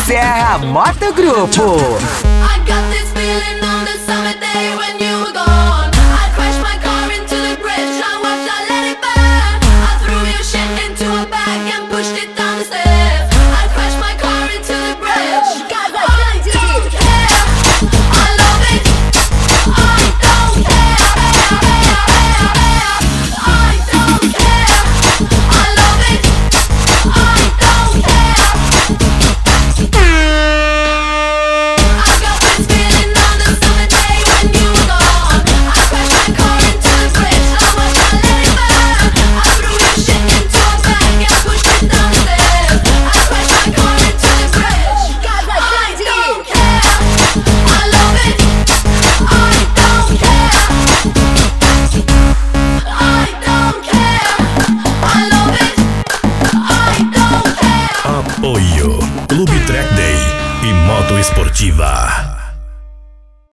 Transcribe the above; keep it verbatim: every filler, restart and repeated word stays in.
Serra Moto Grupo. I got this feeling on the summer day when you were gone. I crashed my car into the bridge. I watched, I let it burn. I threw your shit into a bag and pushed it down the stairs. I crashed my car into the bridge. I don't care. I love it. I don't care. I don't care. I love it. I don't care. I got this feeling on the summer day when you were gone. I crashed my car into the bridge. I watched, I let it burn. I threw your shit into a bag and pushed it down the stairs. I crashed my car into the bridge. I don't care. I love it. I don't care. I don't care. I love it. I don't care. Apoio Clube Track Day e Moto Esportiva.